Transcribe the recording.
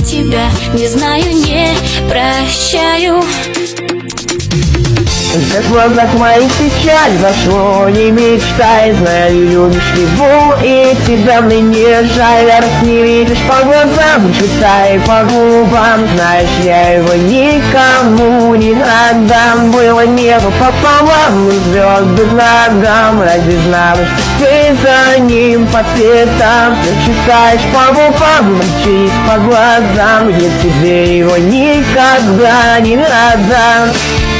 тебя, не знаю, не прощаю. В глазах моих печаль, за что не мечтай, знаю, любишь его, и тебя мне не жаль. Раз не видишь по глазам, читай по губам, знаешь, я его никому не отдам. Было небо пополам, звезды к ногам, разве знаешь, ты за ним по пятам? Ты читаешь по губам, мчись по глазам, я тебе его никогда не отдам.